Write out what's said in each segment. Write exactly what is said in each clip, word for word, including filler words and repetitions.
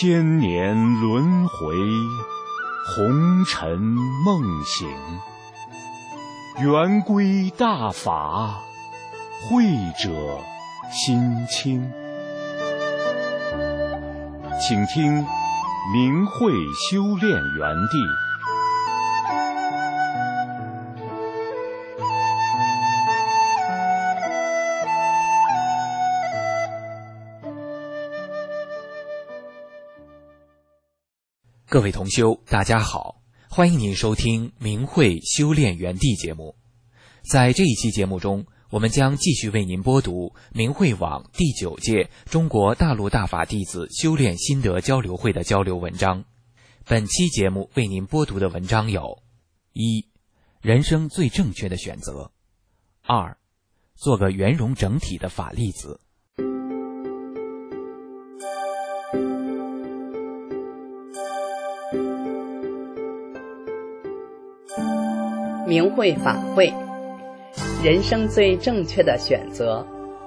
千年轮回，红尘梦醒。圆规大法，慧者心清。请听明慧修炼园地。 各位同修，大家好，欢迎您收听明慧修炼园地节目。在这一期节目中，我们将继续为您播读明慧网第九届中国大陆大法弟子修炼心得交流会的交流文章。本期节目为您播读的文章有：一、人生最正确的选择；二、做个圆融整体的法粒子。 明慧法会，人生最正确的选择。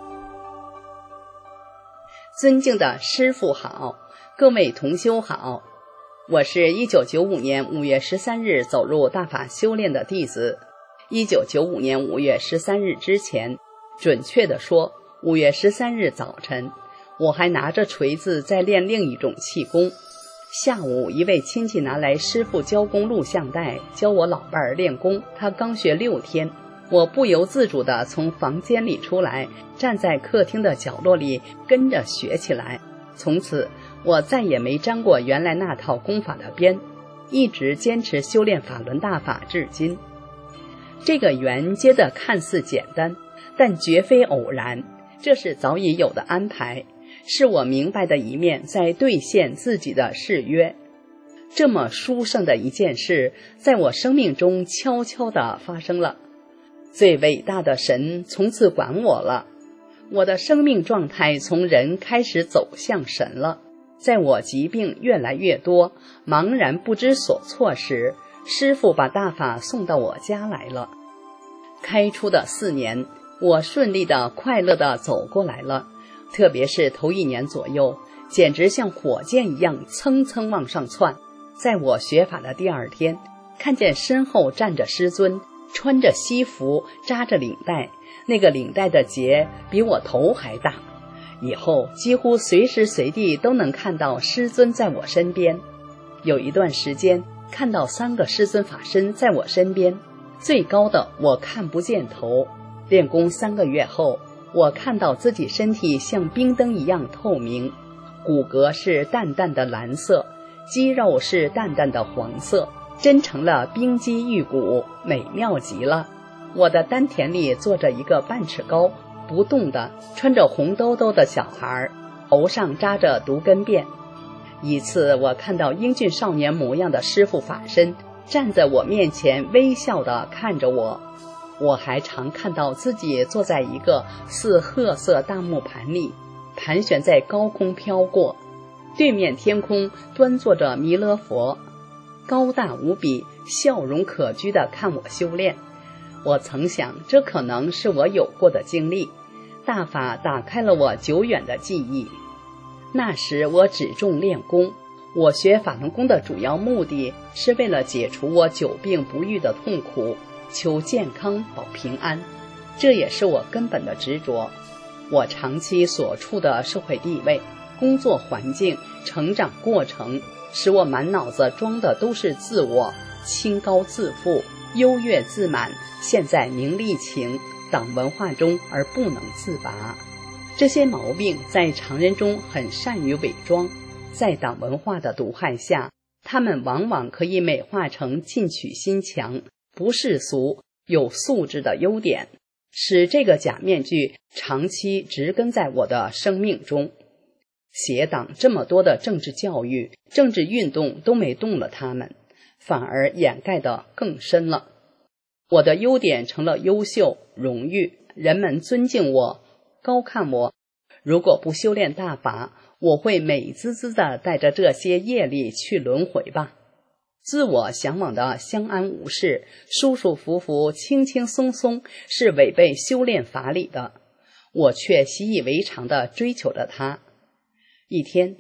尊敬的师父好，各位同修好，我是一九九五年五月十三日走入大法修炼的弟子。一九九五年五月十三日之前，准确地说，五月十三日早晨，我还拿着锤子在练另一种气功。下午，一位亲戚拿来师父教功录像带，教我老伴儿练功。他刚学六天，我不由自主地从房间里出来，站在客厅的角落里跟着学起来。从此，我再也没沾过原来那套功法的边，一直坚持修炼法轮大法至今。这个缘接得看似简单，但绝非偶然，这是早已有的安排。是我明白的一面在兑现自己的誓约。这么殊胜的一件事，在我生命中悄悄地发生了。最伟大的神从此管我了，我的生命状态从人开始走向神了。在我疾病越来越多，茫然不知所措时，师父把大法送到我家来了。开出的四年，我顺利地快乐地走过来了。特别是头一年左右，简直像火箭一样蹭蹭往上窜。在我学法的第二天，看见身后站着师尊，穿着西服，扎着领带，那个领带的结比我头还大。以后几乎随时随地都能看到师尊在我身边。有一段时间，看到三个师尊法身在我身边，最高的我看不见头。练功三个月后，我看到自己身体像冰灯一样透明，骨骼是淡淡的蓝色，肌肉是淡淡的黄色，真成了冰肌玉骨，美妙极了。我的丹田里坐着一个半尺高不动的穿着红兜兜的小孩，头上扎着独根辫。一次我看到英俊少年模样的师父法身站在我面前，微笑地看着我。我还常看到自己坐在一个似褐色大木盘里，盘旋在高空飘过，对面天空端坐着弥勒佛，高大无比，笑容可掬地看我修炼。我曾想，这可能是我有过的经历，大法打开了我久远的记忆。那时我只重练功，我学法轮功的主要目的是为了解除我久病不愈的痛苦，求健康保平安，这也是我根本的执着。我长期所处的社会地位、工作环境、成长过程，使我满脑子装的都是自我，清高自负，优越自满，陷在名利情、党文化中而不能自拔。这些毛病在常人中很善于伪装，在党文化的毒害下，他们往往可以美化成进取心强、不世俗、有素质的优点，使这个假面具长期植根在我的生命中。邪党这么多的政治教育、政治运动都没动了他们，反而掩盖得更深了。我的优点成了优秀、荣誉，人们尊敬我，高看我。如果不修炼大法，我会美滋滋地带着这些业力去轮回吧。自我向往的相安无事、舒舒服服、轻轻松松，是违背修炼法理的。我却习以为常地追求着它。一天，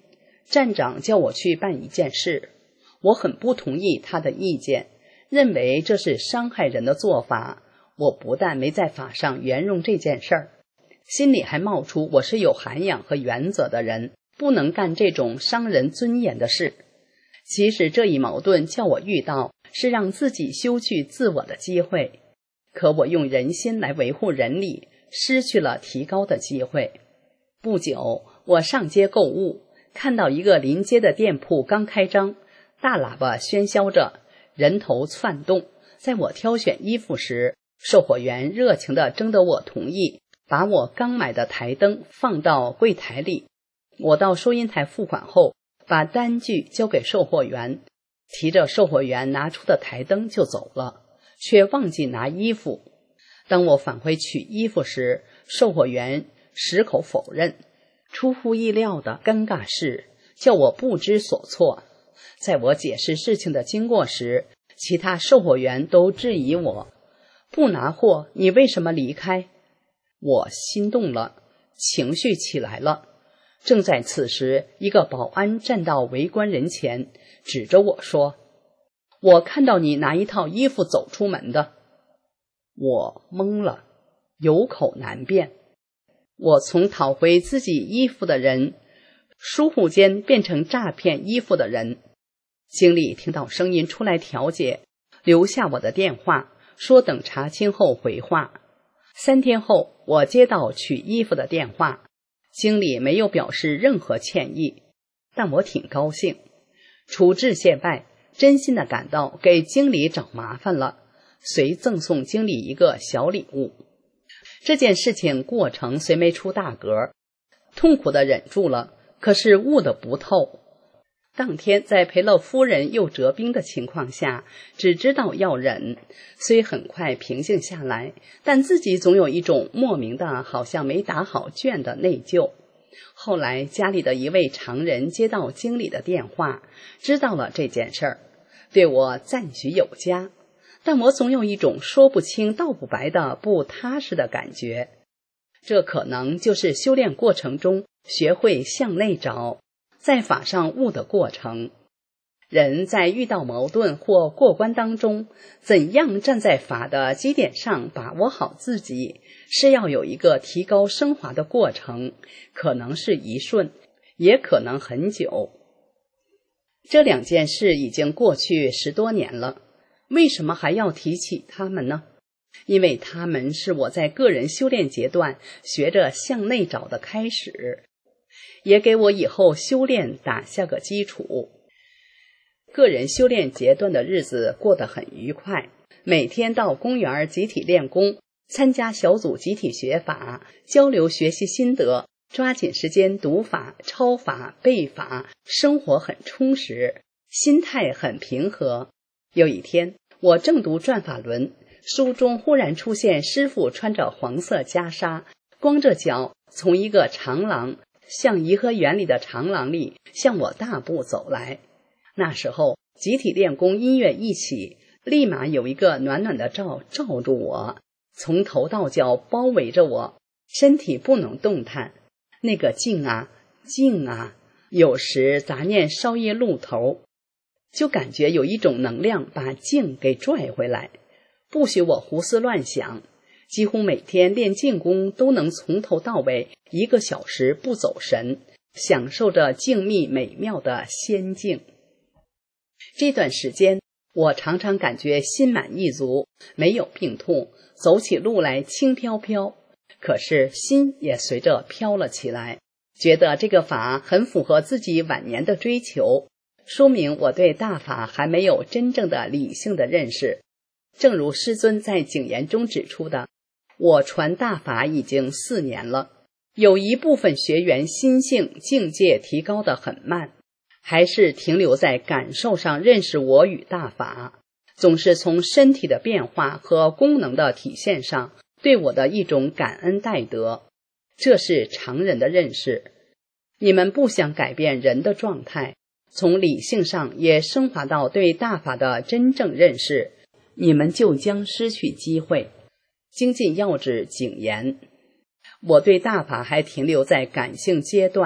站长叫我去办一件事，我很不同意他的意见，认为这是伤害人的做法。我不但没在法上圆融这件事儿，心里还冒出我是有涵养和原则的人，不能干这种伤人尊严的事。其实这一矛盾叫我遇到，是让自己修去自我的机会，可我用人心来维护人理，失去了提高的机会。不久，我上街购物，看到一个临街的店铺刚开张，大喇叭喧嚣着，人头窜动。在我挑选衣服时，售货员热情地征得我同意，把我刚买的台灯放到柜台里。我到收银台付款后，把单据交给售货员，提着售货员拿出的台灯就走了，却忘记拿衣服。当我返回取衣服时，售货员矢口否认。出乎意料的尴尬事叫我不知所措。在我解释事情的经过时，其他售货员都质疑我，不拿货你为什么离开？我心动了，情绪起来了。正在此时，一个保安站到围观人前，指着我说，我看到你拿一套衣服走出门的。我懵了，有口难辩。我从讨回自己衣服的人，疏忽间变成诈骗衣服的人。经理听到声音出来调解，留下我的电话，说等查清后回话。三天后，我接到取衣服的电话，经理没有表示任何歉意，但我挺高兴。处置谢拜，真心的感到给经理找麻烦了，遂赠送经理一个小礼物。这件事情过程虽没出大格，痛苦的忍住了，可是悟得不透。当天在赔了夫人又折兵的情况下，只知道要忍，虽很快平静下来，但自己总有一种莫名的好像没打好卷的内疚。后来家里的一位常人接到经理的电话，知道了这件事儿，对我赞许有加，但我总有一种说不清道不白的不踏实的感觉。这可能就是修炼过程中学会向内找，在法上悟的过程。人在遇到矛盾或过关当中，怎样站在法的基点上把握好自己，是要有一个提高升华的过程，可能是一瞬，也可能很久。这两件事已经过去十多年了，为什么还要提起它们呢？因为它们是我在个人修炼阶段学着向内找的开始，也给我以后修炼打下个基础。个人修炼阶段的日子过得很愉快，每天到公园集体练功，参加小组集体学法，交流学习心得，抓紧时间读法、抄法、背法，生活很充实，心态很平和。有一天，我正读转法轮，书中忽然出现师父穿着黄色袈裟，光着脚从一个长廊，像颐和园里的长廊里向我大步走来。那时候集体练功音乐一起，立马有一个暖暖的罩罩住我，从头到脚包围着我，身体不能动弹。那个静啊静啊，有时杂念稍一露头，就感觉有一种能量把静给拽回来，不许我胡思乱想。几乎每天练静功都能从头到尾一个小时不走神，享受着静谧美妙的仙境。这段时间我常常感觉心满意足，没有病痛，走起路来轻飘飘，可是心也随着飘了起来，觉得这个法很符合自己晚年的追求，说明我对大法还没有真正的理性的认识。正如师尊在警言中指出的，我传大法已经四年了，有一部分学员心性境界提高得很慢，还是停留在感受上认识我与大法，总是从身体的变化和功能的体现上对我的一种感恩戴德，这是常人的认识。你们不想改变人的状态，从理性上也升华到对大法的真正认识，你们就将失去机会。精进要旨警言，我对大法还停留在感性阶段，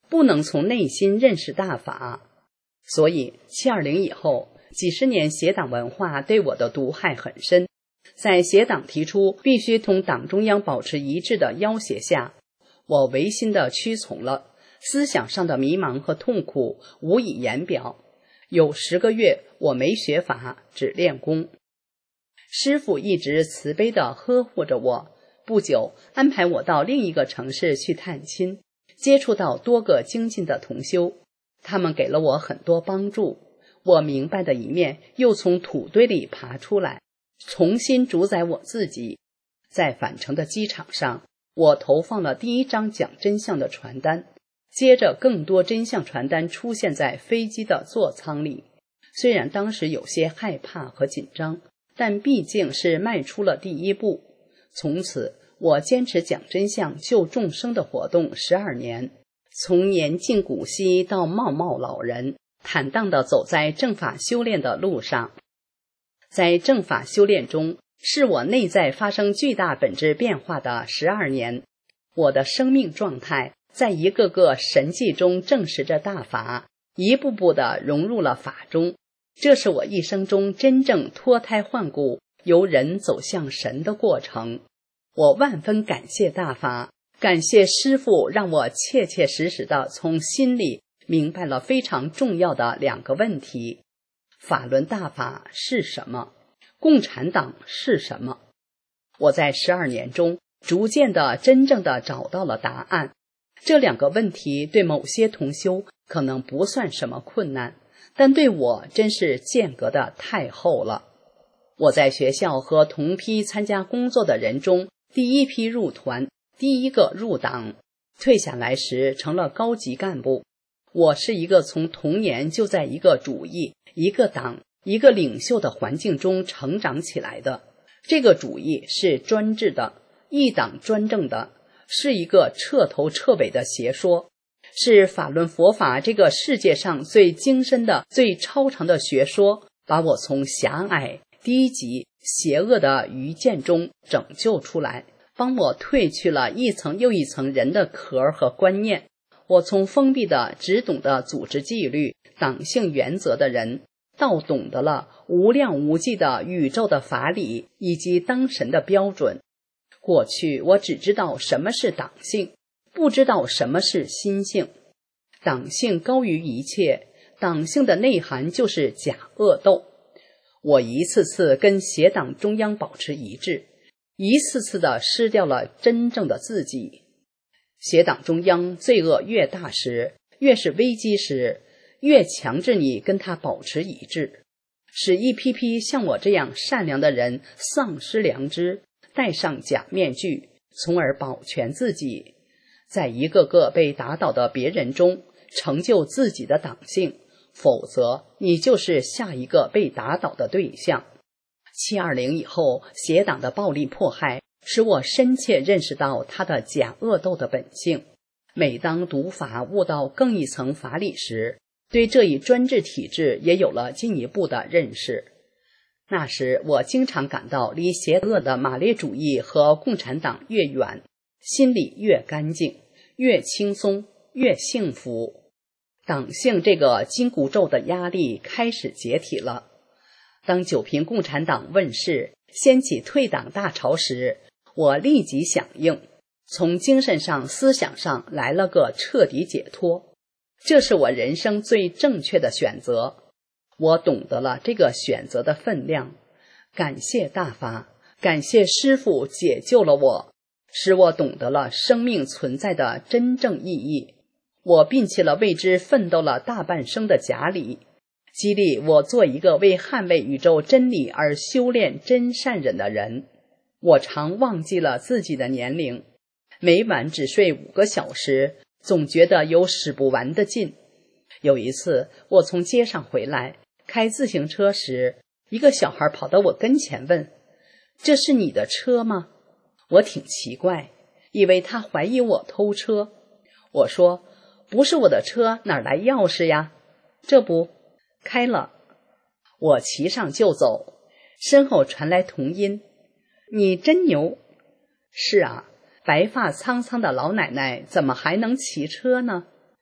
不能从内心认识大法。所以七二零以后，几十年邪党文化对我的毒害很深。在邪党提出必须同党中央保持一致的要挟下，我违心地屈从了，思想上的迷茫和痛苦无以言表。有十个月我没学法，只练功。师父一直慈悲地呵护着我，不久安排我到另一个城市去探亲，接触到多个精进的同修，他们给了我很多帮助。我明白的一面又从土堆里爬出来，重新主宰我自己。在返程的机场上，我投放了第一张讲真相的传单，接着更多真相传单出现在飞机的座舱里。虽然当时有些害怕和紧张，但毕竟是迈出了第一步。从此我坚持讲真相救众生的活动十二年，从年近古稀到茂茂老人，坦荡地走在正法修炼的路上。在正法修炼中，是我内在发生巨大本质变化的十二年。我的生命状态在一个个神迹中证实着大法，一步步地融入了法中。这是我一生中真正脱胎换骨，由人走向神的过程。我万分感谢大法，感谢师父让我切切实实地从心里明白了非常重要的两个问题：法轮大法是什么？共产党是什么？我在十二年中逐渐地真正地找到了答案。这两个问题对某些同修可能不算什么困难，但对我真是间隔的太厚了。我在学校和同批参加工作的人中，第一批入团，第一个入党，退下来时成了高级干部。我是一个从童年就在一个主义、一个党、一个领袖的环境中成长起来的。这个主义是专制的，一党专政的，是一个彻头彻尾的邪说，是法轮佛法这个世界上最精深的、最超常的学说，把我从狭隘、低级、邪恶的愚见中拯救出来，帮我褪去了一层又一层人的壳和观念。我从封闭的只懂得组织纪律、党性原则的人，到懂得了无量无际的宇宙的法理以及当神的标准。过去我只知道什么是党性，不知道什么是心性。党性高于一切，党性的内涵就是假恶斗。我一次次跟邪党中央保持一致，一次次地失掉了真正的自己。邪党中央罪恶越大时，越是危机时，越强制你跟他保持一致，使一批批像我这样善良的人丧失良知，戴上假面具，从而保全自己，在一个个被打倒的别人中成就自己的党性，否则你就是下一个被打倒的对象。七二零以后，邪党的暴力迫害使我深切认识到他的假恶斗的本性。每当读法悟到更一层法理时，对这一专制体制也有了进一步的认识。那时我经常感到离邪恶的马列主义和共产党越远，心里越干净，越轻松，越幸福。党性这个紧箍咒的压力开始解体了。当九平共产党问世，掀起退党大潮时，我立即响应，从精神上、思想上来了个彻底解脱。这是我人生最正确的选择。我懂得了这个选择的分量。感谢大法，感谢师父解救了我，使我懂得了生命存在的真正意义。我摒弃了为之奋斗了大半生的假理，激励我做一个为捍卫宇宙真理而修炼真善忍的人。我常忘记了自己的年龄，每晚只睡五个小时，总觉得有使不完的劲。有一次我从街上回来，开自行车时，一个小孩跑到我跟前问：这是你的车吗？我挺奇怪，以为他怀疑我偷车。我说：不是我的车，哪来钥匙呀？这不，开了。我骑上就走，身后传来童音：你真牛。是啊，白发苍苍的老奶奶怎么还能骑车呢？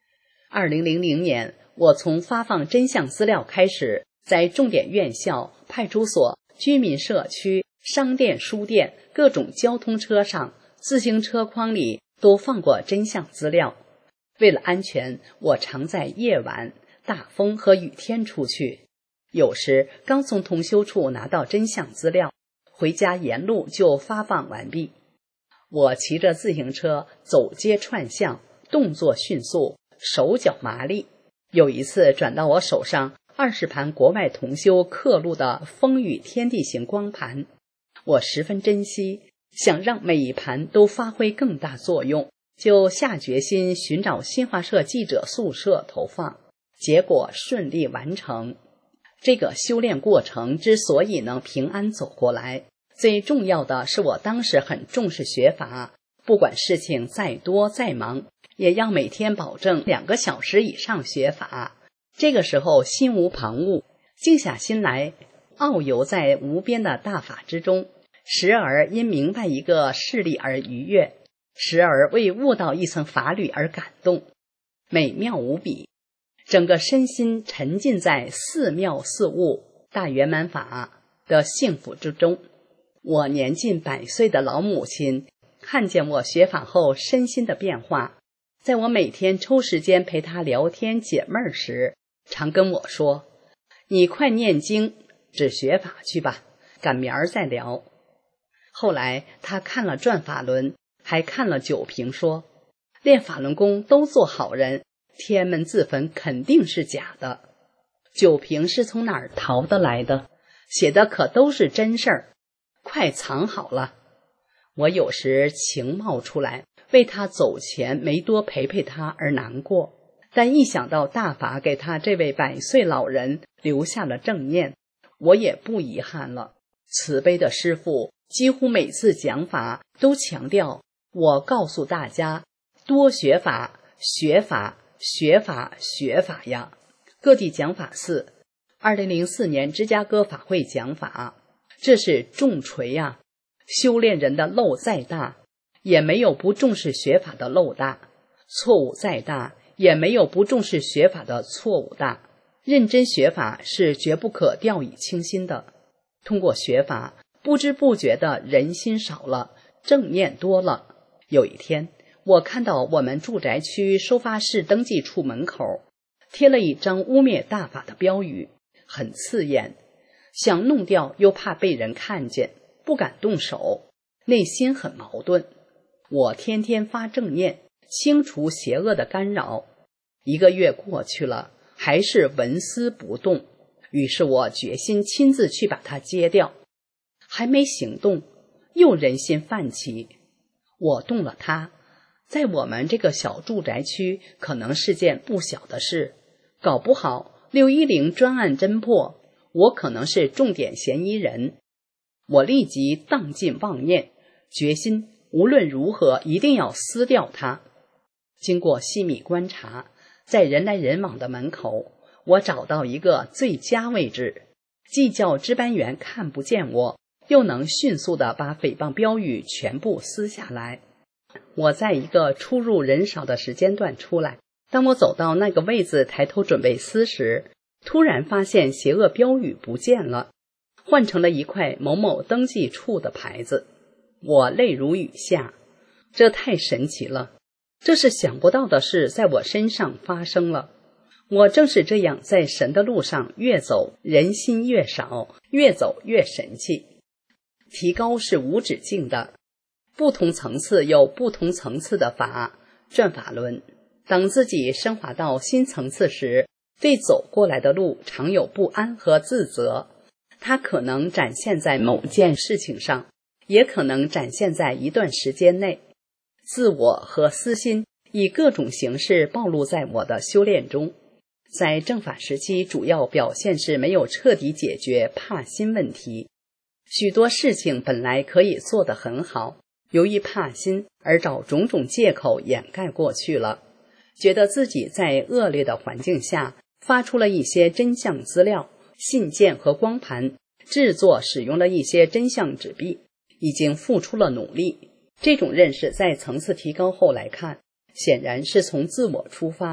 二零零零年，我从发放真相资料开始，在重点院校、派出所、居民社区、商店、书店、各种交通车上、自行车筐里都放过真相资料。为了安全，我常在夜晚、大风和雨天出去。有时刚从同修处拿到真相资料，回家沿路就发放完毕。我骑着自行车走街串巷，动作迅速，手脚麻利。有一次转到我手上二十盘国外同修刻录的风雨天地行光盘，我十分珍惜，想让每一盘都发挥更大作用，就下决心寻找新华社记者宿舍投放，结果顺利完成。这个修炼过程之所以能平安走过来，最重要的是我当时很重视学法，不管事情再多再忙，也要每天保证两个小时以上学法。这个时候心无旁骛，静下心来，遨游在无边的大法之中，时而因明白一个事理而愉悦，时而为悟到一层法律而感动，美妙无比。整个身心沉浸在似妙似悟大圆满法的幸福之中。我年近百岁的老母亲看见我学法后身心的变化，在我每天抽时间陪她聊天解闷时，常跟我说：你快念经，只学法去吧，赶明儿再聊。后来她看了转法轮，还看了九评，说练法轮功都做好人，天安门自焚肯定是假的。九评是从哪儿淘得来的？写的可都是真事儿，快藏好了。我有时情冒出来，为他走前没多陪陪他而难过，但一想到大法给他这位百岁老人留下了正念，我也不遗憾了。慈悲的师父几乎每次讲法都强调，我告诉大家多学法，学法，学法，学法呀。各地讲法寺，二零零四年芝加哥法会讲法，这是重锤呀。修炼人的漏再大，也没有不重视学法的漏大；错误再大，也没有不重视学法的错误大。认真学法是绝不可掉以轻心的。通过学法，不知不觉的人心少了，正念多了。有一天，我看到我们住宅区收发室登记处门口贴了一张污蔑大法的标语，很刺眼，想弄掉又怕被人看见，不敢动手，内心很矛盾。我天天发正念，清除邪恶的干扰。一个月过去了，还是纹丝不动，于是我决心亲自去把它揭掉。还没行动，又人心泛起，我动了它，在我们这个小住宅区可能是件不小的事，搞不好六一零专案侦破，我可能是重点嫌疑人。我立即荡尽妄念，决心无论如何一定要撕掉它。经过细密观察，在人来人往的门口，我找到一个最佳位置，既叫值班员看不见我，又能迅速地把诽谤标语全部撕下来。我在一个出入人少的时间段出来，当我走到那个位子抬头准备撕时，突然发现邪恶标语不见了，换成了一块某某登记处的牌子。我泪如雨下，这太神奇了，这是想不到的事在我身上发生了。我正是这样在神的路上越走，人心越少，越走越神气。提高是无止境的，不同层次有不同层次的法，转法轮。当自己升华到新层次时，对走过来的路常有不安和自责，它可能展现在某件事情上，也可能展现在一段时间内。自我和私心以各种形式暴露在我的修炼中。在正法时期，主要表现是没有彻底解决怕心问题。许多事情本来可以做得很好，由于怕心而找种种借口掩盖过去了，觉得自己在恶劣的环境下发出了一些真相资料、信件和光盘，制作使用了一些真相纸币，已经付出了努力。这种认识在层次提高后来看，显然是从自我出发，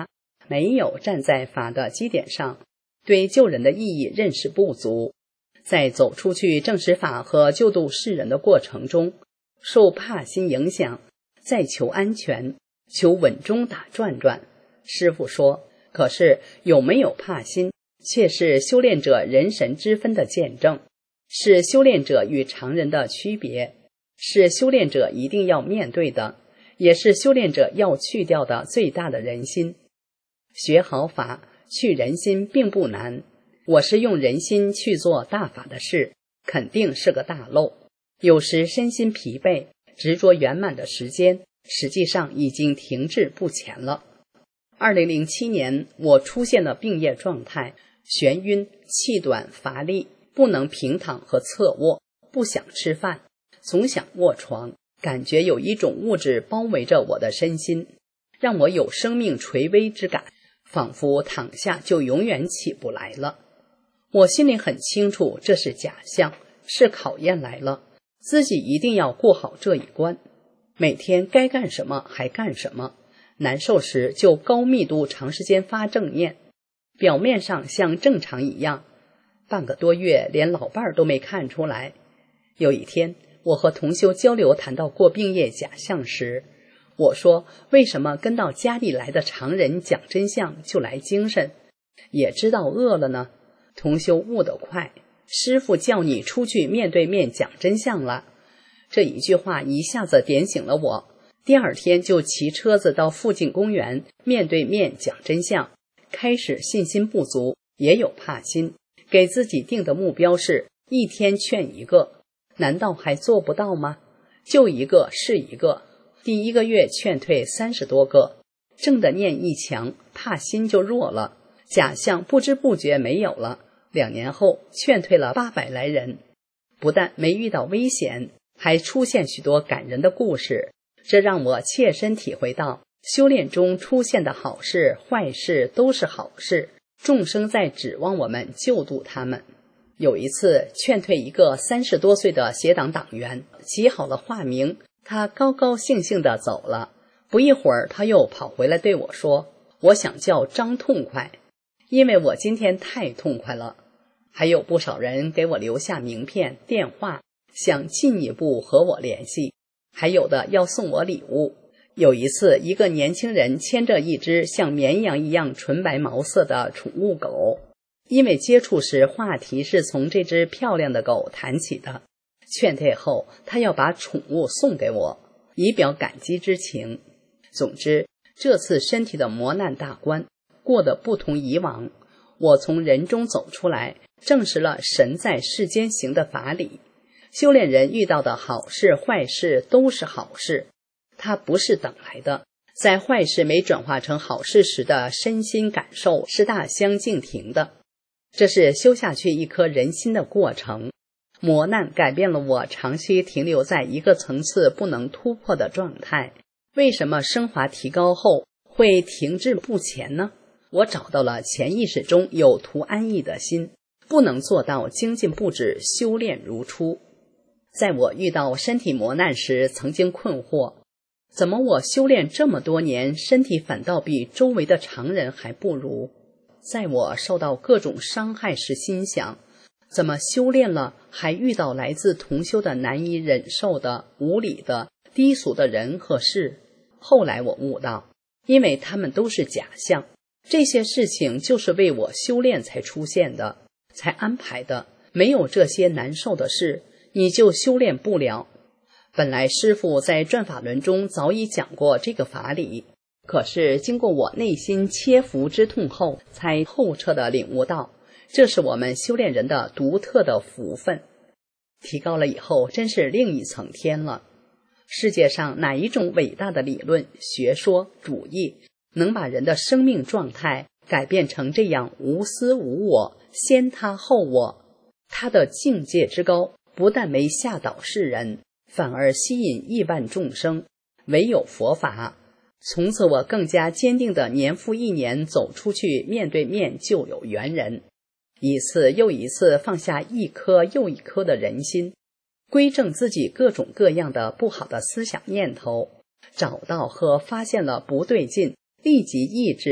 没有站在法的基点上，对救人的意义认识不足，在走出去证实法和救度世人的过程中，受怕心影响，在求安全，求稳中打转转。师父说，可是有没有怕心，却是修炼者人神之分的见证，是修炼者与常人的区别，是修炼者一定要面对的，也是修炼者要去掉的最大的人心。学好法，去人心并不难，我是用人心去做大法的事，肯定是个大漏。有时身心疲惫，执着圆满的时间，实际上已经停滞不前了。二零零七年，我出现了病业状态，眩晕、气短、乏力，不能平躺和侧卧，不想吃饭，总想卧床，感觉有一种物质包围着我的身心，让我有生命垂危之感，仿佛躺下就永远起不来了。我心里很清楚，这是假象，是考验来了，自己一定要过好这一关。每天该干什么还干什么，难受时就高密度长时间发正念，表面上像正常一样，半个多月连老伴儿都没看出来。有一天，我和同修交流谈到过病业假象时，我说，为什么跟到家里来的常人讲真相就来精神，也知道饿了呢？同修悟得快，师父叫你出去面对面讲真相了。这一句话一下子点醒了我，第二天就骑车子到附近公园面对面讲真相。开始信心不足，也有怕心，给自己定的目标是一天劝一个，难道还做不到吗？就一个是一个，第一个月劝退三十多个，正的念一强，怕心就弱了，假象不知不觉没有了。两年后劝退了八百来人，不但没遇到危险，还出现许多感人的故事，这让我切身体会到修炼中出现的好事坏事都是好事，众生在指望我们救度他们。有一次劝退一个三十多岁的协党党员，起好了化名，他高高兴兴地走了。不一会儿他又跑回来对我说，我想叫张痛快，因为我今天太痛快了。还有不少人给我留下名片电话，想进一步和我联系，还有的要送我礼物。有一次，一个年轻人牵着一只像绵羊一样纯白毛色的宠物狗，因为接触时话题是从这只漂亮的狗谈起的，劝退后他要把宠物送给我，以表感激之情。总之，这次身体的磨难大关过得不同以往，我从人中走出来，证实了神在世间行的法理。修炼人遇到的好事坏事都是好事，它不是等来的，在坏事没转化成好事时的身心感受是大相径庭的。这是修下去一颗人心的过程。磨难改变了我长期停留在一个层次不能突破的状态。为什么升华提高后会停滞不前呢？我找到了潜意识中有图安逸的心，不能做到精进不止，修炼如初。在我遇到身体磨难时，曾经困惑，怎么我修炼这么多年，身体反倒比周围的常人还不如？在我受到各种伤害时，心想，怎么修炼了，还遇到来自同修的难以忍受的、无理的、低俗的人和事？后来我悟到，因为他们都是假象，这些事情就是为我修炼才出现的，才安排的。没有这些难受的事，你就修炼不了。本来师父在转法轮中早已讲过这个法理，可是经过我内心切肤之痛后，才透彻地领悟到，这是我们修炼人的独特的福分。提高了以后，真是另一层天了。世界上哪一种伟大的理论、学说、主义，能把人的生命状态改变成这样无私无我、先他后我？他的境界之高，不但没吓倒世人，反而吸引亿万众生。唯有佛法。从此我更加坚定地年复一年走出去，面对面就有缘人，一次又一次放下一颗又一颗的人心，归正自己各种各样的不好的思想念头，找到和发现了不对劲，立即抑制，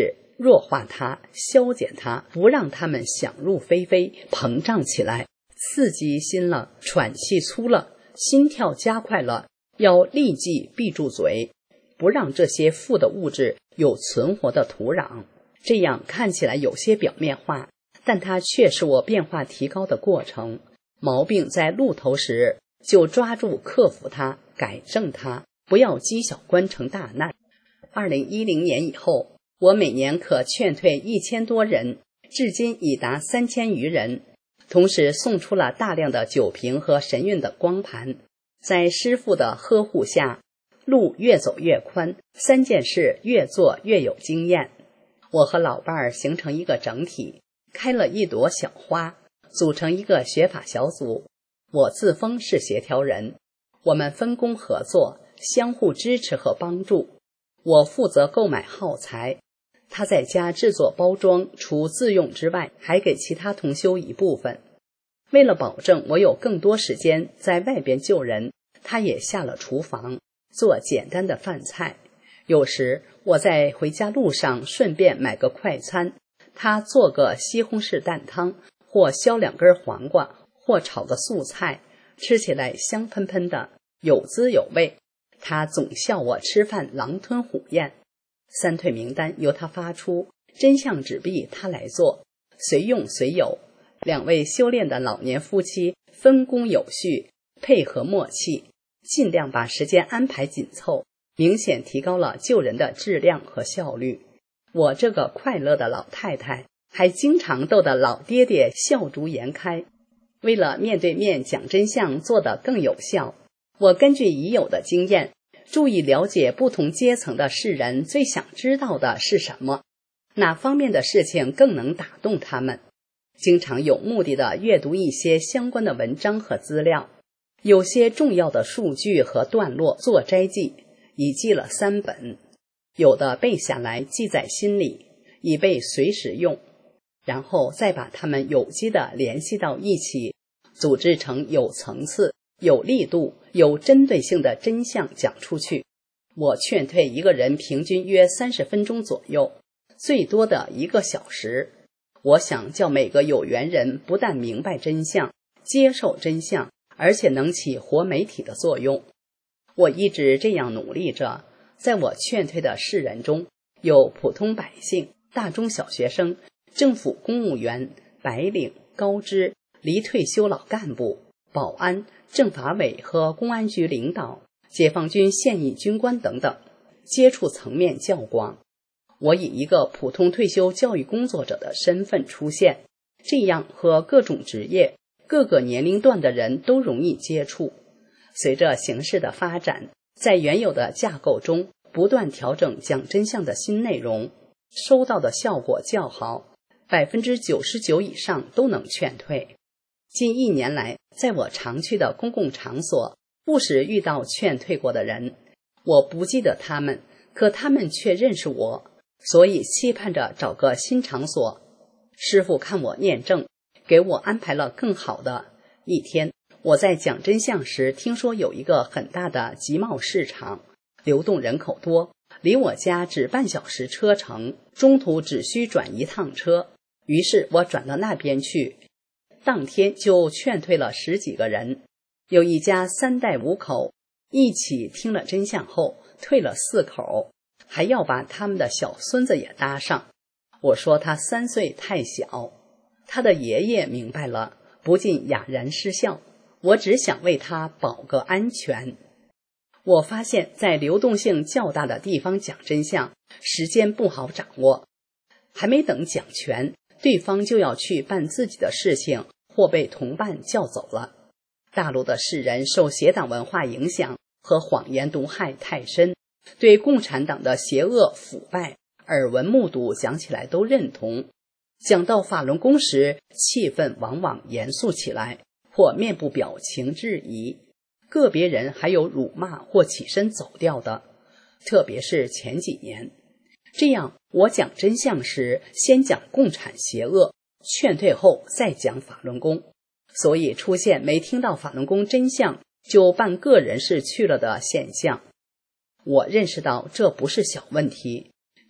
弱化它，消减它，不让它们想入非非，膨胀起来，刺激心了，喘气粗了，心跳加快了，要立即闭住嘴，不让这些负的物质有存活的土壤。这样看起来有些表面化，但它却是我变化提高的过程。毛病在露头时，就抓住克服它，改正它，不要积小观成大难。二零一零年以后，我每年可劝退一千多人，至今已达三千余人，同时送出了大量的酒瓶和神韵的光盘。在师父的呵护下，路越走越宽，三件事越做越有经验。我和老伴儿形成一个整体，开了一朵小花，组成一个学法小组。我自封是协调人，我们分工合作，相互支持和帮助。我负责购买耗材，他在家制作包装，除自用之外，还给其他同修一部分。为了保证我有更多时间在外边救人，他也下了厨房，做简单的饭菜。有时我在回家路上顺便买个快餐，他做个西红柿蛋汤，或削两根黄瓜，或炒个素菜，吃起来香喷喷的，有滋有味。他总笑我吃饭狼吞虎咽。三退名单由他发出，真相纸币他来做，随用随有。两位修炼的老年夫妻分工有序，配合默契，尽量把时间安排紧凑，明显提高了救人的质量和效率。我这个快乐的老太太还经常逗得老爹爹笑逐颜开。为了面对面讲真相做得更有效，我根据已有的经验，注意了解不同阶层的世人最想知道的是什么，哪方面的事情更能打动他们。经常有目的地阅读一些相关的文章和资料，有些重要的数据和段落做摘记，已记了三本，有的背下来记在心里，以备随时用，然后再把它们有机地联系到一起，组织成有层次、有力度、有针对性的真相讲出去。我劝退一个人平均约三十分钟左右，最多的一个小时。我想叫每个有缘人不但明白真相，接受真相，而且能起活媒体的作用。我一直这样努力着。在我劝退的世人中，有普通百姓、大中小学生、政府公务员、白领、高知、离退休老干部、保安、政法委和公安局领导、解放军现役军官等等，接触层面较广。我以一个普通退休教育工作者的身份出现，这样和各种职业、各个年龄段的人都容易接触。随着形势的发展，在原有的架构中不断调整讲真相的新内容，收到的效果较好，百分之九十九以上都能劝退。近一年来，在我常去的公共场所，不时遇到劝退过的人，我不记得他们，可他们却认识我，所以期盼着找个新场所。师父看我念正，给我安排了更好的。一天，我在讲真相时，听说有一个很大的集贸市场，流动人口多，离我家只半小时车程，中途只需转一趟车。于是我转到那边去，当天就劝退了十几个人。有一家三代五口一起听了真相后，退了四口，还要把他们的小孙子也搭上。我说他三岁太小，他的爷爷明白了，不禁哑然失笑。我只想为他保个安全。我发现在流动性较大的地方讲真相，时间不好掌握，还没等讲全，对方就要去办自己的事情，或被同伴叫走了。大陆的世人受邪党文化影响和谎言毒害太深，对共产党的邪恶腐败耳闻目睹，讲起来都认同。讲到法轮功时，气氛往往严肃起来，或面部表情质疑，个别人还有辱骂或起身走掉的，特别是前几年。这样我讲真相时，先讲共产邪恶，劝退后再讲法轮功，所以出现没听到法轮功真相就办个人事去了的现象。我认识到这不是小问题，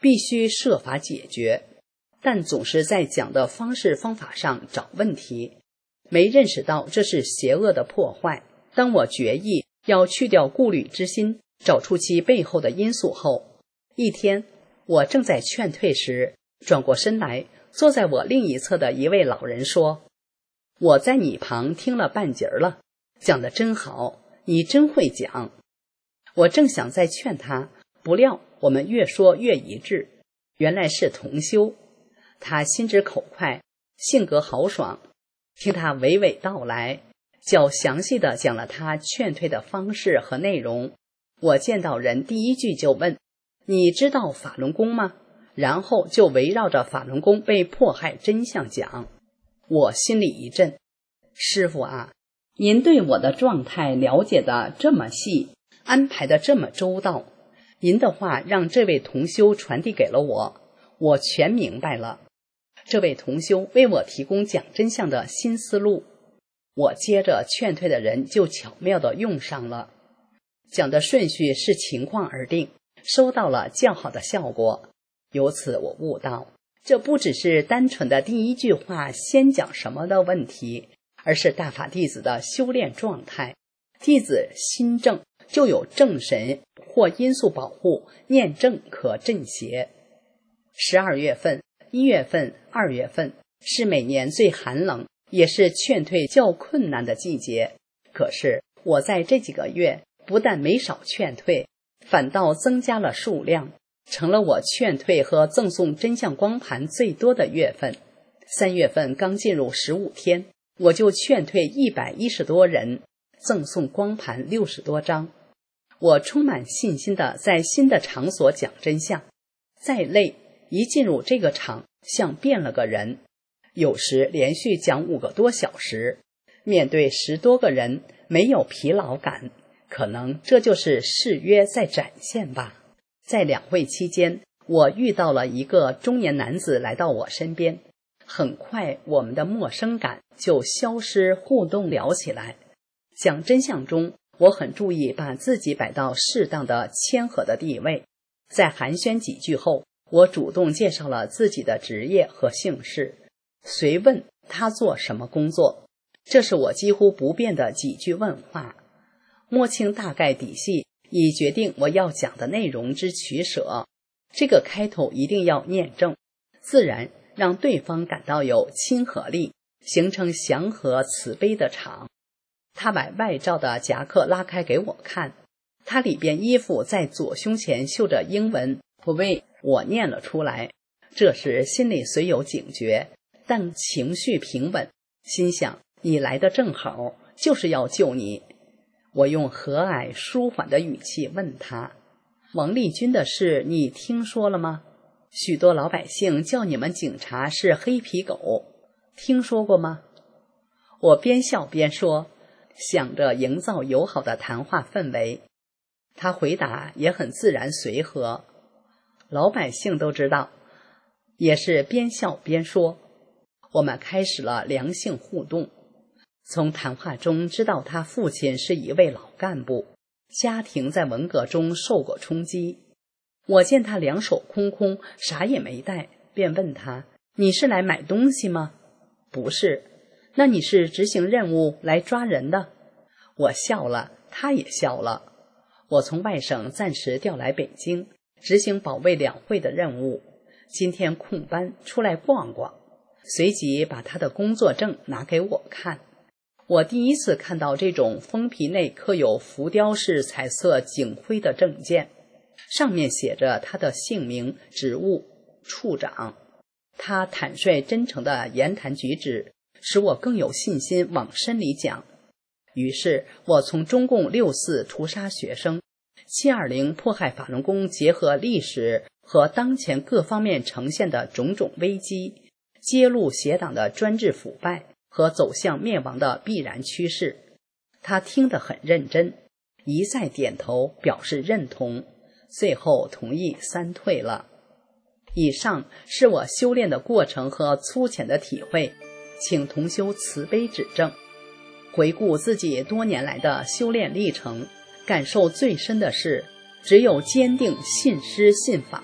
必须设法解决，但总是在讲的方式方法上找问题，没认识到这是邪恶的破坏。当我决意要去掉顾虑之心，找出其背后的因素后，一天我正在劝退时，转过身来，坐在我另一侧的一位老人说：我在你旁听了半截了，讲得真好，你真会讲。我正想再劝他，不料我们越说越一致，原来是同修。他心直口快，性格豪爽，听他娓娓道来，较详细地讲了他劝退的方式和内容。我见到人第一句就问：你知道法轮功吗？然后就围绕着法轮功被迫害真相讲。我心里一震，师父啊，您对我的状态了解的这么细，安排的这么周到，您的话让这位同修传递给了我，我全明白了。这位同修为我提供讲真相的新思路，我接着劝退的人就巧妙地用上了。讲的顺序是情况而定，收到了较好的效果。由此我悟到，这不只是单纯的第一句话先讲什么的问题，而是大法弟子的修炼状态。弟子心正，就有正神或因素保护，念正可镇邪。十二月份、一月份、二月份是每年最寒冷，也是劝退较困难的季节。可是我在这几个月不但没少劝退，反倒增加了数量，成了我劝退和赠送真相光盘最多的月份。三月份刚进入十五天，我就劝退一百一十多人，赠送光盘六十多张。我充满信心地在新的场所讲真相，再累，一进入这个场像变了个人。有时连续讲五个多小时，面对十多个人没有疲劳感，可能这就是誓约在展现吧。在两会期间，我遇到了一个中年男子来到我身边，很快我们的陌生感就消失，互动聊起来。讲真相中，我很注意把自己摆到适当的谦和的地位。在寒暄几句后，我主动介绍了自己的职业和姓氏，随问他做什么工作。这是我几乎不变的几句问话，摸清大概底细，以决定我要讲的内容之取舍。这个开头一定要念正，自然让对方感到有亲和力，形成祥和慈悲的场。他把外罩的夹克拉开给我看，他里边衣服在左胸前绣着英文，不为我念了出来。这时心里虽有警觉，但情绪平稳，心想你来的正好，就是要救你。我用和蔼舒缓的语气问他：王立军的事你听说了吗？许多老百姓叫你们警察是黑皮狗，听说过吗？我边笑边说，想着营造友好的谈话氛围。他回答也很自然随和，老百姓都知道，也是边笑边说。我们开始了良性互动，从谈话中知道他父亲是一位老干部，家庭在文革中受过冲击。我见他两手空空，啥也没带，便问他：你是来买东西吗？不是。那你是执行任务来抓人的？我笑了，他也笑了。我从外省暂时调来北京，执行保卫两会的任务，今天空班出来逛逛，随即把他的工作证拿给我看。我第一次看到这种封皮内刻有浮雕式彩色警徽的证件，上面写着他的姓名、职务、处长。他坦率真诚的言谈举止使我更有信心往深里讲。于是我从中共六四屠杀学生、七二零迫害法轮功结合历史和当前各方面呈现的种种危机，揭露邪党的专制腐败和走向灭亡的必然趋势。他听得很认真，一再点头表示认同，最后同意三退了。以上是我修炼的过程和粗浅的体会，请同修慈悲指正。回顾自己多年来的修炼历程，感受最深的是，只有坚定信师信法，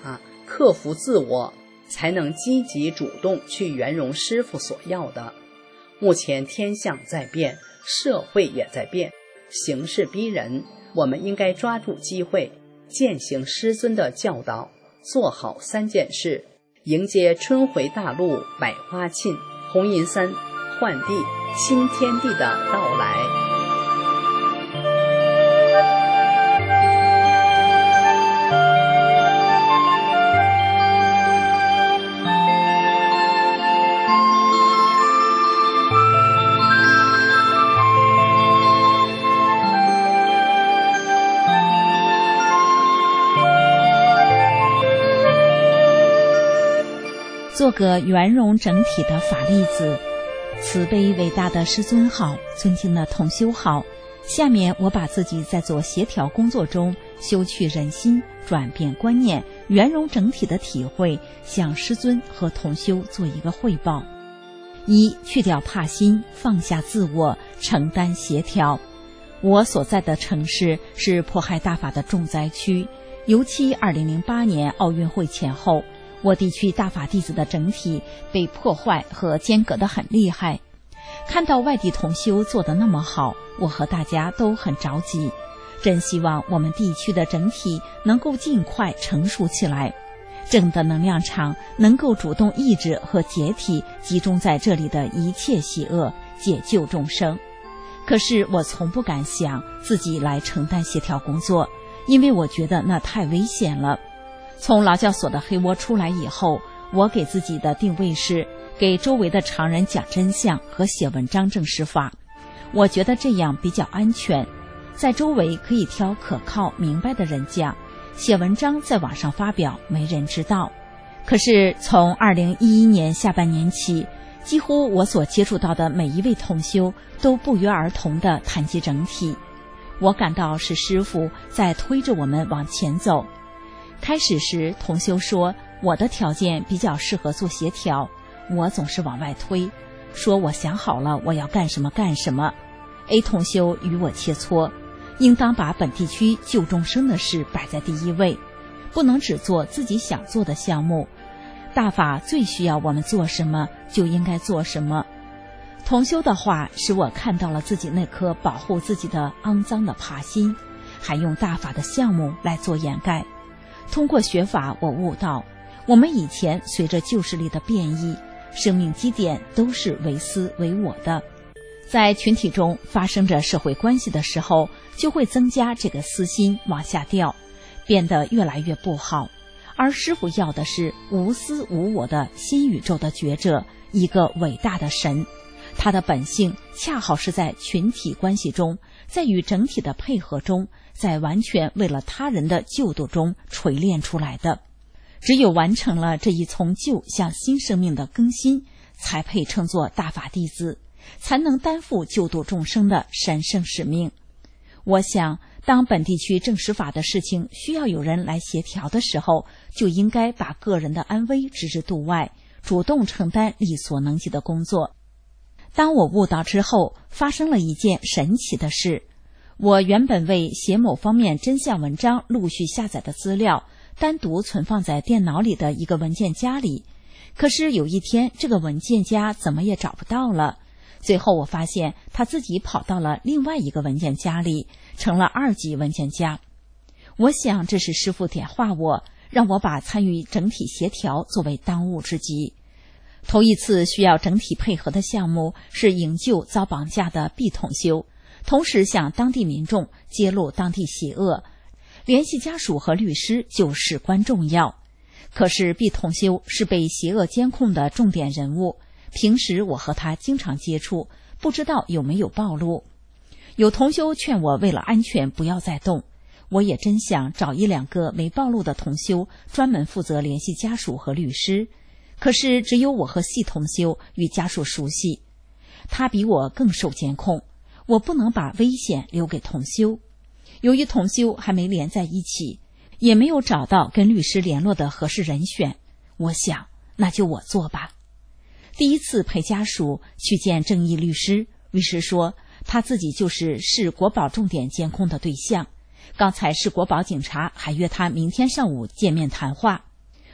克服自我，才能积极主动去圆融师父所要的。目前天象在变，社会也在变，形势逼人，我们应该抓住机会，践行师尊的教导，做好三件事，迎接春回大陆百花沁，红银山换地新天地的到来。 做个圆融整体的法粒子。慈悲伟大的师尊好，尊敬的同修好。下面我把自己在做协调工作中修去人心、转变观念、圆融整体的体会，向师尊和同修做一个汇报。一、去掉怕心，放下自我，承担协调。我所在的城市是迫害大法的重灾区，尤其二零零八年奥运会前后，我地区大法弟子的整体被破坏和间隔得很厉害。看到外地同修做得那么好，我和大家都很着急，真希望我们地区的整体能够尽快成熟起来，正的能量场能够主动抑制和解体集中在这里的一切邪恶，解救众生。可是我从不敢想自己来承担协调工作，因为我觉得那太危险了。从劳教所的黑窝出来以后，我给自己的定位是给周围的常人讲真相和写文章证实法。我觉得这样比较安全，在周围可以挑可靠明白的人讲，写文章在网上发表没人知道。可是从二零一一年下半年起，几乎我所接触到的每一位同修都不约而同地谈及整体。我感到是师父在推着我们往前走。开始时同修说我的条件比较适合做协调，我总是往外推，说我想好了我要干什么干什么。 A 同修与我切磋，应当把本地区救众生的事摆在第一位，不能只做自己想做的项目，大法最需要我们做什么就应该做什么。同修的话使我看到了自己那颗保护自己的肮脏的怕心，还用大法的项目来做掩盖。通过学法，我悟到我们以前随着旧势力的变异，生命基点都是唯私唯我的，在群体中发生着社会关系的时候，就会增加这个私心往下掉，变得越来越不好。而师父要的是无私无我的新宇宙的觉者，一个伟大的神，他的本性恰好是在群体关系中，在与整体的配合中，在完全为了他人的救度中锤炼出来的。只有完成了这一从旧向新生命的更新，才配称作大法弟子，才能担负救度众生的神圣使命。我想当本地区正实法的事情需要有人来协调的时候，就应该把个人的安危置之度外，主动承担力所能及的工作。当我悟到之后，发生了一件神奇的事。我原本为写某方面真相文章陆续下载的资料单独存放在电脑里的一个文件夹里，可是有一天这个文件夹怎么也找不到了，最后我发现他自己跑到了另外一个文件夹里，成了二级文件夹。我想这是师父点化我，让我把参与整体协调作为当务之急。头一次需要整体配合的项目是营救遭绑架的 B 同修，同时向当地民众揭露当地邪恶，联系家属和律师就事关重要。可是 B 同修是被邪恶监控的重点人物，平时我和他经常接触，不知道有没有暴露。有同修劝我为了安全不要再动，我也真想找一两个没暴露的同修专门负责联系家属和律师，可是只有我和系同修与家属熟悉，他比我更受监控，我不能把危险留给同修。由于同修还没连在一起，也没有找到跟律师联络的合适人选，我想那就我做吧。第一次陪家属去见正义律师，律师说他自己就是市国保重点监控的对象，刚才市国保警察还约他明天上午见面谈话。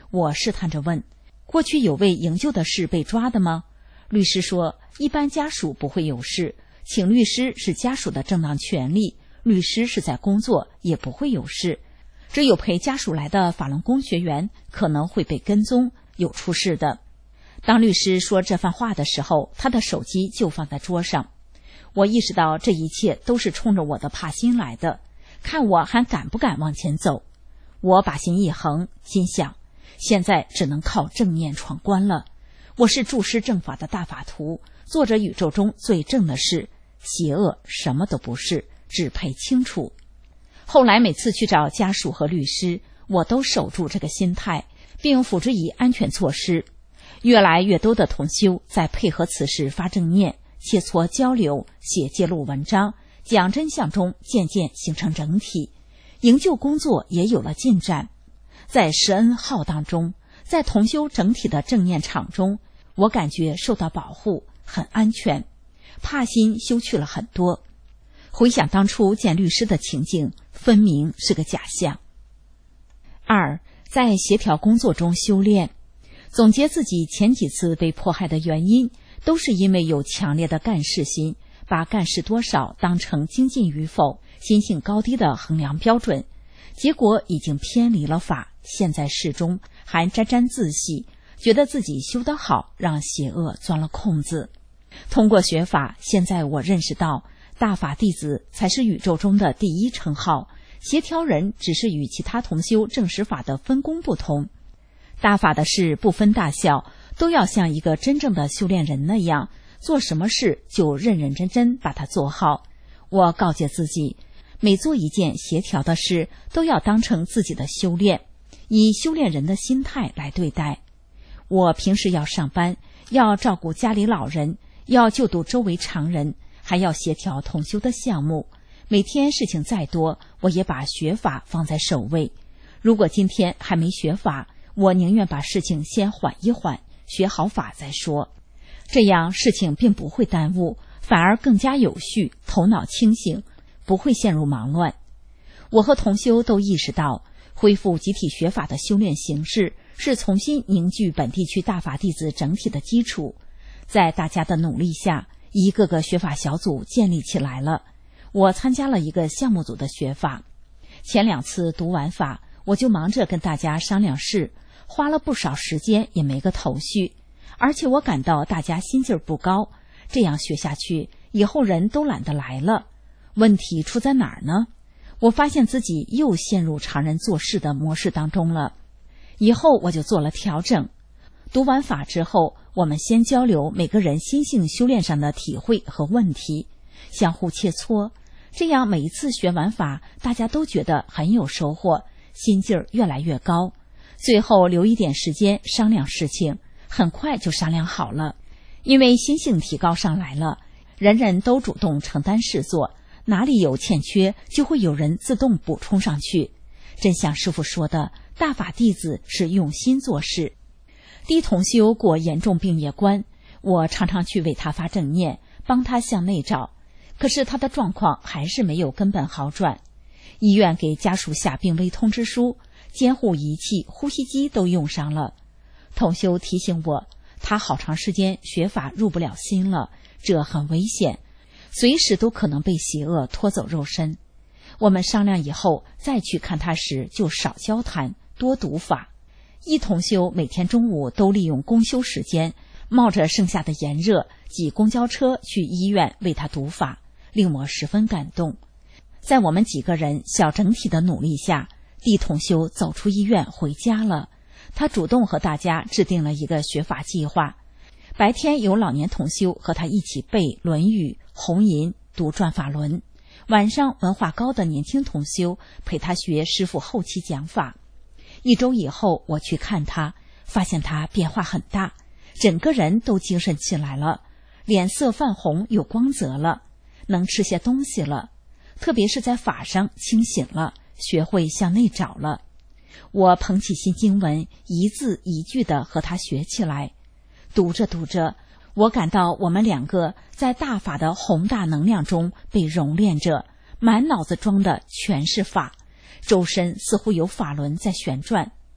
我试探着问，过去有为营救的事被抓的吗？律师说，一般家属不会有事，请律师是家属的正当权利，律师是在工作，也不会有事。只有陪家属来的法轮功学员可能会被跟踪，有出事的。当律师说这番话的时候，他的手机就放在桌上。我意识到这一切都是冲着我的怕心来的，看我还敢不敢往前走。我把心一横，心想，现在只能靠正念闯关了。我是注释正法的大法徒，做着宇宙中最正的事，邪恶什么都不是，只配清楚。后来每次去找家属和律师，我都守住这个心态，并辅之以安全措施。越来越多的同修在配合此事发正念，切磋交流，写揭露文章，讲真相中渐渐形成整体，营救工作也有了进展。在施恩浩荡中，在同修整体的正念场中，我感觉受到保护，很安全，怕心修去了很多。回想当初见律师的情景，分明是个假象。二，在协调工作中修炼，总结自己前几次被迫害的原因，都是因为有强烈的干事心，把干事多少当成精进与否、心性高低的衡量标准，结果已经偏离了法，陷在事中，还沾沾自喜，觉得自己修得好，让邪恶钻了空子。通过学法，现在我认识到，大法弟子才是宇宙中的第一称号，协调人只是与其他同修正实法的分工不同。大法的事不分大小，都要像一个真正的修炼人那样，做什么事就认认真真把它做好。我告诫自己，每做一件协调的事，都要当成自己的修炼，以修炼人的心态来对待。我平时要上班，要照顾家里老人，要救度周围常人，还要协调同修的项目。每天事情再多，我也把学法放在首位。如果今天还没学法，我宁愿把事情先缓一缓，学好法再说。这样事情并不会耽误，反而更加有序，头脑清醒，不会陷入忙乱。我和同修都意识到，恢复集体学法的修炼形式是重新凝聚本地区大法弟子整体的基础。在大家的努力下，一个个学法小组建立起来了。我参加了一个项目组的学法，前两次读完法，我就忙着跟大家商量事，花了不少时间也没个头绪，而且我感到大家心劲儿不高，这样学下去，以后人都懒得来了。问题出在哪儿呢？我发现自己又陷入常人做事的模式当中了。以后我就做了调整。读完法之后，我们先交流每个人心性修炼上的体会和问题，相互切磋，这样每一次学完法，大家都觉得很有收获，心劲儿越来越高。最后留一点时间商量事情，很快就商量好了。因为心性提高上来了，人人都主动承担事做，哪里有欠缺，就会有人自动补充上去。真像师父说的，大法弟子是用心做事。低同修过严重病业关，我常常去为他发正念，帮他向内找，可是他的状况还是没有根本好转。医院给家属下病危通知书，监护仪器、呼吸机都用上了。同修提醒我，他好长时间学法入不了心了，这很危险，随时都可能被邪恶拖走肉身。我们商量以后再去看他时，就少交谈，多读法。一同修每天中午都利用公休时间，冒着盛夏的炎热，挤公交车去医院为他读法，令我十分感动。在我们几个人小整体的努力下，地同修走出医院回家了。他主动和大家制定了一个学法计划，白天有老年同修和他一起背《论语》、红吟、读转法轮，晚上文化高的年轻同修陪他学师父后期讲法。一周以后我去看他，发现他变化很大，整个人都精神起来了，脸色泛红，有光泽了，能吃些东西了，特别是在法上清醒了，学会向内找了。我捧起新经文，一字一句地和他学起来。读着读着，我感到我们两个在大法的宏大能量中被熔炼着，满脑子装的全是法，周身似乎有法轮在旋转。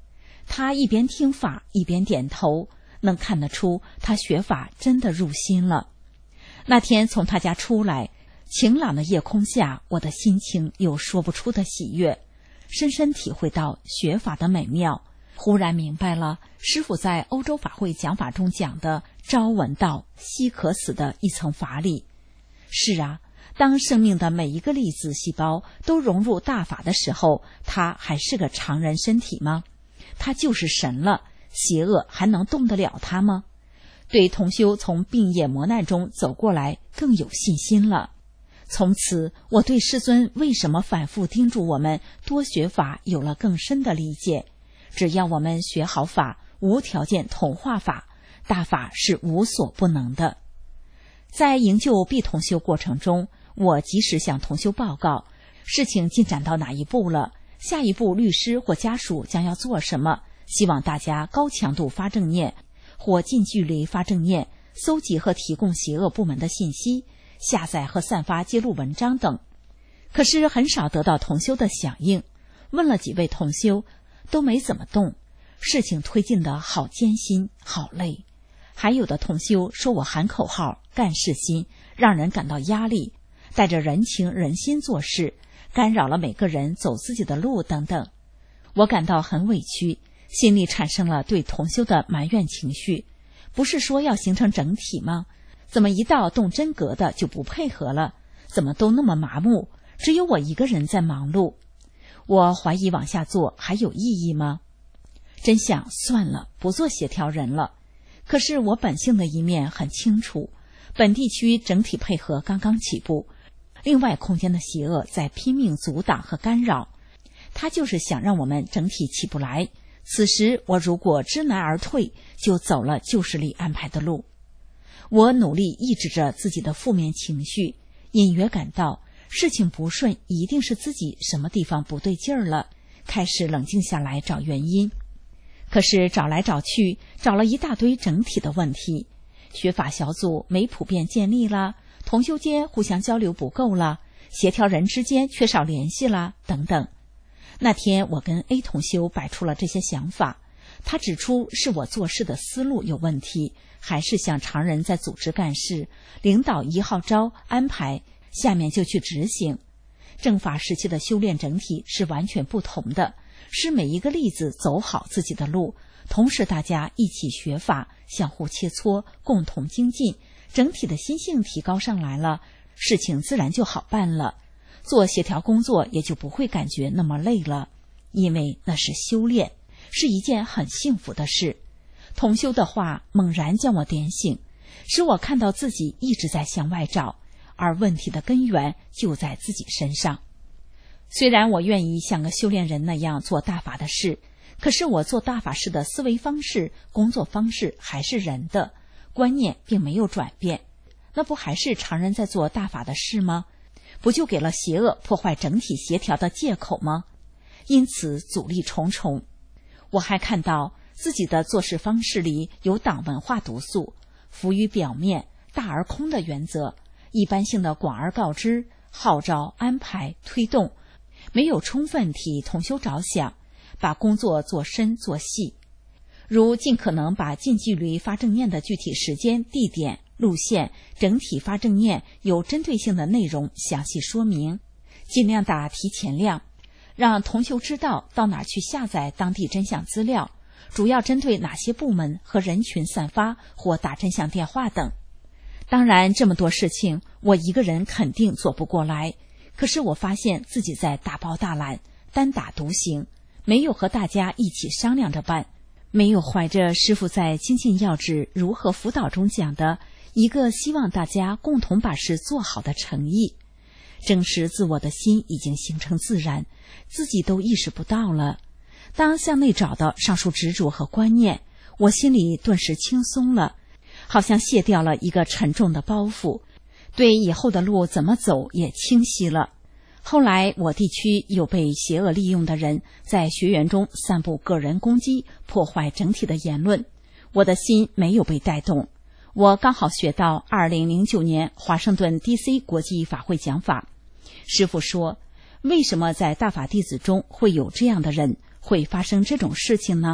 他一边听法一边点头，能看得出他学法真的入心了。那天从他家出来，晴朗的夜空下，我的心情有说不出的喜悦，深深体会到学法的美妙，忽然明白了师父在欧洲法会讲法中讲的朝闻道夕可死的一层法理。是啊，当生命的每一个粒子细胞都融入大法的时候，它还是个常人身体吗？它就是神了，邪恶还能动得了它吗？对同修从病业磨难中走过来更有信心了。从此我对师尊为什么反复叮嘱我们多学法有了更深的理解。只要我们学好法，无条件同化法，大法是无所不能的。在营救毕同修过程中，我及时向同修报告事情进展到哪一步了，下一步律师或家属将要做什么，希望大家高强度发正念或近距离发正念，搜集和提供邪恶部门的信息，下载和散发揭露文章等。可是很少得到同修的响应，问了几位同修都没怎么动，事情推进得好艰辛好累。还有的同修说我喊口号干事心，让人感到压力，带着人情人心做事，干扰了每个人走自己的路等等。我感到很委屈，心里产生了对同修的埋怨情绪。不是说要形成整体吗？怎么一到动真格的就不配合了？怎么都那么麻木？只有我一个人在忙碌。我怀疑往下做还有意义吗？真想算了，不做协调人了。可是我本性的一面很清楚，本地区整体配合刚刚起步，另外空间的邪恶在拼命阻挡和干扰，他就是想让我们整体起不来。此时我如果知难而退，就走了旧势力安排的路。我努力抑制着自己的负面情绪，隐约感到事情不顺一定是自己什么地方不对劲儿了，开始冷静下来找原因。可是找来找去，找了一大堆整体的问题，学法小组没普遍建立了，同修间互相交流不够了，协调人之间缺少联系了等等。那天我跟 A 同修摆出了这些想法，他指出是我做事的思路有问题，还是像常人在组织干事，领导一号召安排，下面就去执行。正法时期的修炼整体是完全不同的，是每一个例子走好自己的路，同时大家一起学法，相互切磋，共同精进，整体的心性提高上来了，事情自然就好办了，做协调工作也就不会感觉那么累了，因为那是修炼，是一件很幸福的事。同修的话猛然将我点醒，使我看到自己一直在向外找，而问题的根源就在自己身上。虽然我愿意像个修炼人那样做大法的事，可是我做大法事的思维方式、工作方式还是人的，观念并没有转变，那不还是常人在做大法的事吗？不就给了邪恶破坏整体协调的借口吗？因此阻力重重。我还看到自己的做事方式里有党文化毒素，浮于表面、大而空的原则，一般性的广而告之、号召、安排、推动，没有充分替同修着想，把工作做深做细，如尽可能把近距离发正念的具体时间、地点、路线，整体发正念有针对性的内容详细说明，尽量打提前量，让同修知道到哪儿去下载当地真相资料，主要针对哪些部门和人群散发或打真相电话等。当然这么多事情我一个人肯定做不过来，可是我发现自己在大包大揽、单打独行，没有和大家一起商量着办，没有怀着师父在精进要旨如何辅导中讲的一个希望大家共同把事做好的诚意。真实自我的心已经形成自然，自己都意识不到了。当向内找到上述执着和观念，我心里顿时轻松了，好像卸掉了一个沉重的包袱，对以后的路怎么走也清晰了。后来我地区有被邪恶利用的人在学员中散布个人攻击、破坏整体的言论，我的心没有被带动。我刚好学到二零零九年华盛顿 D C 国际法会讲法，师父说，为什么在大法弟子中会有这样的人，会发生这种事情呢？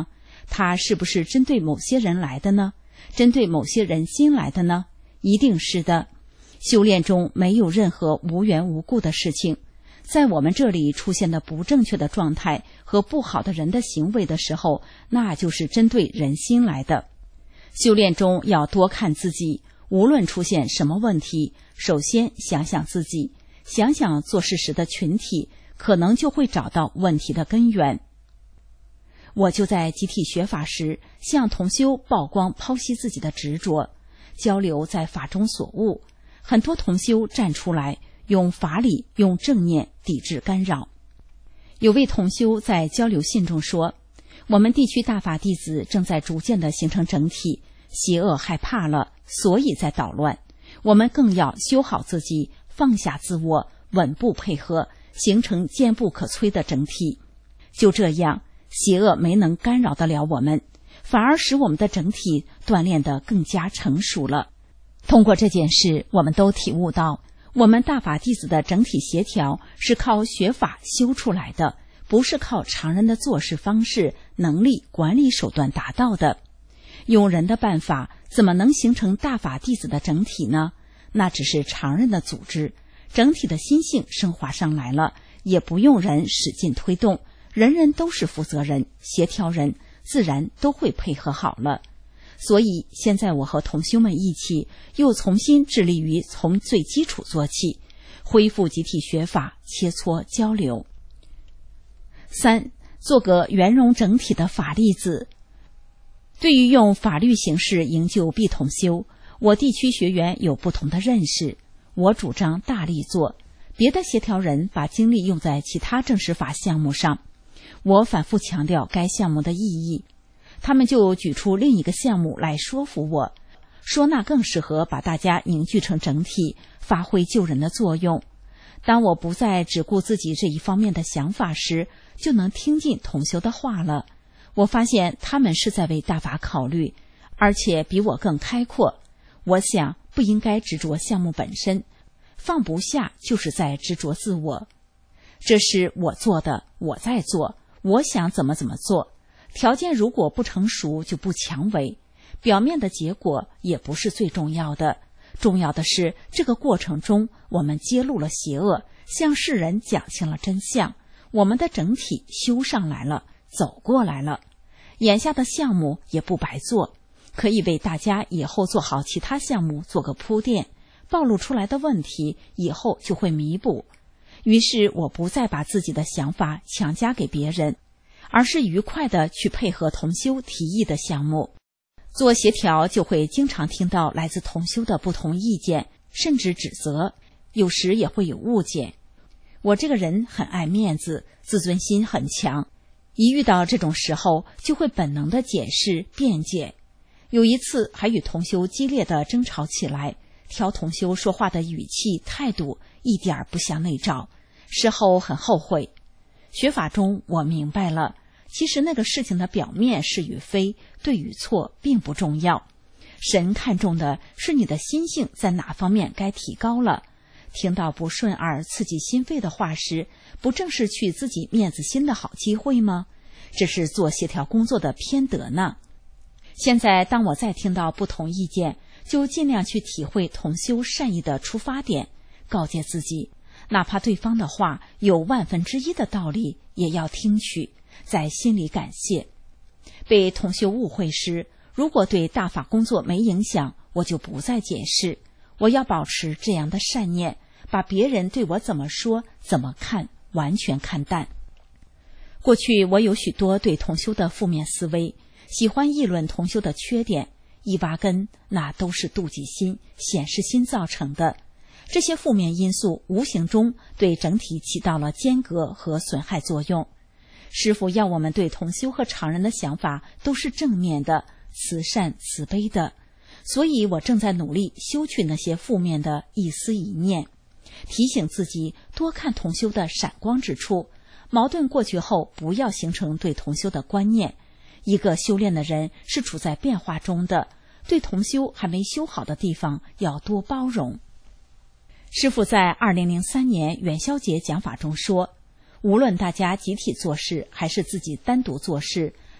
它是不是针对某些人来的呢？针对某些人心来的呢？一定是的。修炼中没有任何无缘无故的事情，在我们这里出现的不正确的状态和不好的人的行为的时候，那就是针对人心来的。修炼中要多看自己，无论出现什么问题，首先想想自己，想想做事时的群体，可能就会找到问题的根源。我就在集体学法时，向同修曝光剖析自己的执着，交流在法中所悟。很多同修站出来，用法理、用正念抵制干扰。有位同修在交流信中说，我们地区大法弟子正在逐渐地形成整体，邪恶害怕了，所以在捣乱。我们更要修好自己，放下自我，稳步配合，形成坚不可摧的整体。就这样，邪恶没能干扰得了我们，反而使我们的整体锻炼得更加成熟了。通过这件事，我们都体悟到，我们大法弟子的整体协调是靠学法修出来的，不是靠常人的做事方式、能力、管理手段达到的。用人的办法怎么能形成大法弟子的整体呢？那只是常人的组织，整体的心性升华上来了，也不用人使劲推动，人人都是负责人、协调人，自然都会配合好了。所以现在我和同修们一起又重新致力于从最基础做起，恢复集体学法，切磋交流。三，做个圆融整体的法粒子。对于用法律形式营救必同修，我地区学员有不同的认识。我主张大力做，别的协调人把精力用在其他正式法项目上。我反复强调该项目的意义，他们就举出另一个项目来说服我，说那更适合把大家凝聚成整体，发挥救人的作用。当我不再只顾自己这一方面的想法时，就能听进同修的话了。我发现他们是在为大法考虑，而且比我更开阔。我想不应该执着项目本身，放不下就是在执着自我。这是我做的，我在做，我想怎么怎么做。条件如果不成熟，就不强为。表面的结果也不是最重要的，重要的是这个过程中我们揭露了邪恶，向世人讲清了真相，我们的整体修上来了，走过来了。眼下的项目也不白做，可以为大家以后做好其他项目做个铺垫，暴露出来的问题以后就会弥补。于是我不再把自己的想法强加给别人，而是愉快地去配合同修提议的项目。做协调就会经常听到来自同修的不同意见，甚至指责，有时也会有误解。我这个人很爱面子，自尊心很强，一遇到这种时候就会本能地解释辩解。有一次还与同修激烈地争吵起来，挑同修说话的语气态度一点不像内照，事后很后悔。学法中我明白了，其实那个事情的表面是与非，对与错并不重要，神看重的是你的心性在哪方面该提高了。听到不顺耳刺激心肺的话时，不正是去自己面子心的好机会吗？这是做协调工作的偏德呢。现在当我再听到不同意见，就尽量去体会同修善意的出发点，告诫自己，哪怕对方的话有万分之一的道理，也要听取，在心里感谢。被同修误会时，如果对大法工作没影响，我就不再解释。我要保持这样的善念，把别人对我怎么说怎么看完全看淡。过去我有许多对同修的负面思维，喜欢议论同修的缺点，一挖根那都是妒忌心、显示心造成的。这些负面因素无形中对整体起到了间隔和损害作用。师父要我们对同修和常人的想法都是正面的、慈善慈悲的，所以我正在努力修去那些负面的一思一念，提醒自己多看同修的闪光之处，矛盾过去后不要形成对同修的观念。一个修炼的人是处在变化中的，对同修还没修好的地方要多包容。师父在二零零三年元宵节讲法中说，无论大家集体做事还是自己单独做事，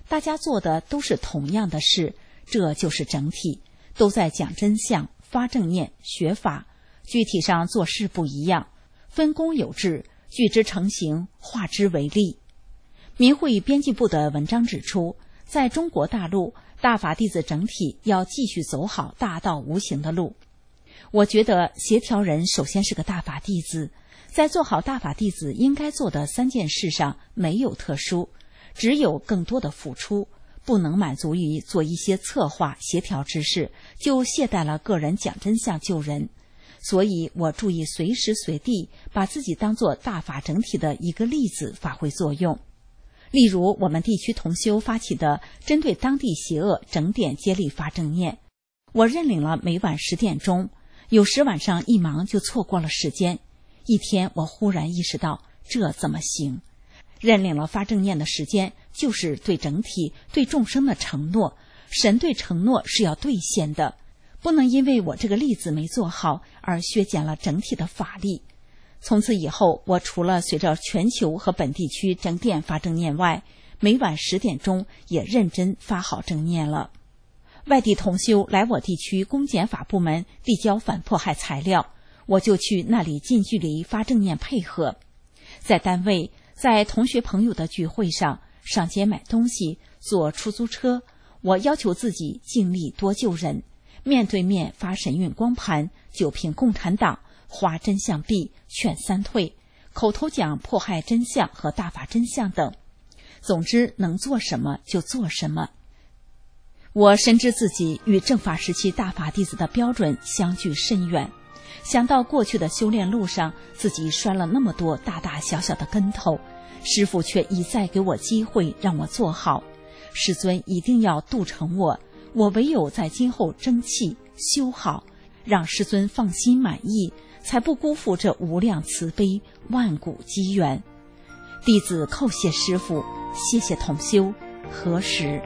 大家做的都是同样的事，这就是整体，都在讲真相、发正念、学法，具体上做事不一样，分工有致，聚之成形，化之为力。民会编辑部的文章指出，在中国大陆，大法弟子整体要继续走好大道无形的路。我觉得协调人首先是个大法弟子，在做好大法弟子应该做的三件事上没有特殊，只有更多的付出，不能满足于做一些策划协调之事，就懈怠了个人讲真相救人。所以我注意随时随地把自己当作大法整体的一个例子发挥作用。例如我们地区同修发起的针对当地邪恶整点接力发正念，我认领了每晚十点钟，有时晚上一忙就错过了时间。一天我忽然意识到这怎么行，认领了发正念的时间就是对整体对众生的承诺，神对承诺是要兑现的，不能因为我这个例子没做好而削减了整体的法力。从此以后，我除了随着全球和本地区整点发正念外，每晚十点钟也认真发好正念了。外地同修来我地区公检法部门递交反迫害材料，我就去那里近距离发正念配合。在单位，在同学朋友的聚会上，上街买东西，坐出租车，我要求自己尽力多救人，面对面发神韵光盘，九评共产党，画真相币，劝三退，口头讲迫害真相和大法真相等。总之能做什么就做什么。我深知自己与正法时期大法弟子的标准相距甚远，想到过去的修炼路上自己摔了那么多大大小小的跟头，师父却一再给我机会让我做好，师尊一定要度成我，我唯有在今后争气修好，让师尊放心满意，才不辜负这无量慈悲万古机缘。弟子叩谢师父，谢谢同修，何时。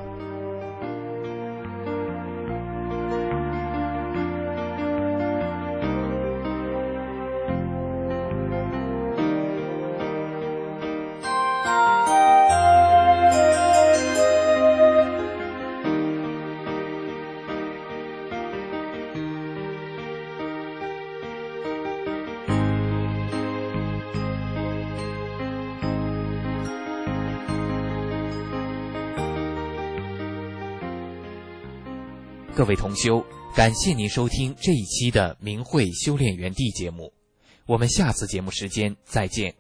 各位同修，感谢您收听这一期的明慧修炼园地节目，我们下次节目时间再见。